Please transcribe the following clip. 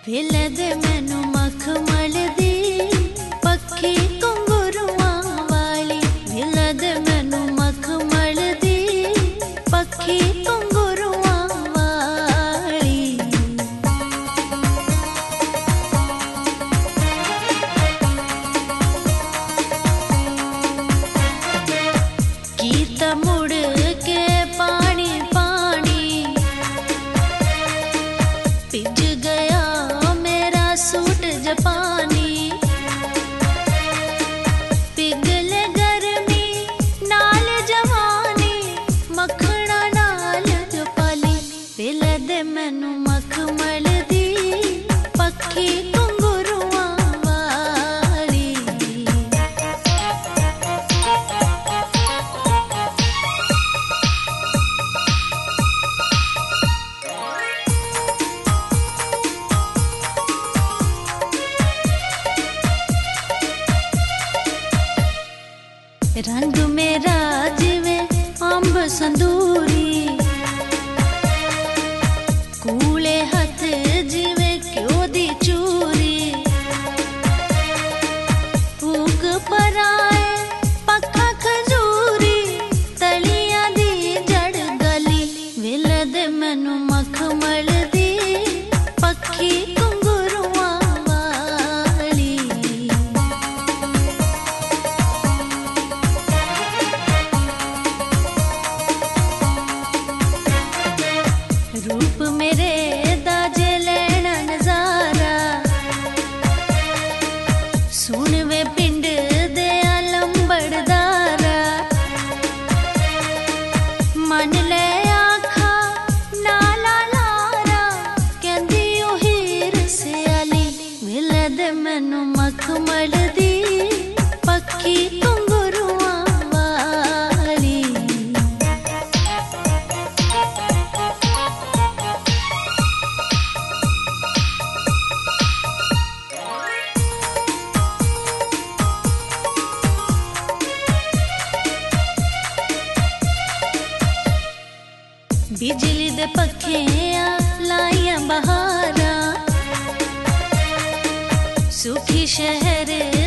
वेले दे मैनू मखमल दी पक्की घुंघरूआं वाली। वेले दे मैनू मखमल दी पक्की घुंघरूआं वाली। कीता मुड़ के पानी पानी भिज गया मेरा सूट जापानी। पिघले गर्मी नाल जवानी मखना नाल जपाली। वेले दे मैनू मखमल दी पक्की घुंघरूआं वाली। रंग मेरा जिवें अंब संदूरी, कूले हथ जिवें घ्यो दी चूरी। फूक पराए पक्का खजूरी तलियां दी जड़ गली। वेले दे मैनू मखमल दी पक्की घुंघरूआं वाली। रूप मेरे दाजे लैना नजारा, सुन वे पिंड दे लंबड़दारा। मन ले आखा नाला लारा कहंदी ओ हीर सियाली। वेले दे मैनू मखमल दी पक्की घुंघरूआं वाली। बिजली दे पक्खियां लाइयां बहारां, सुखी शहर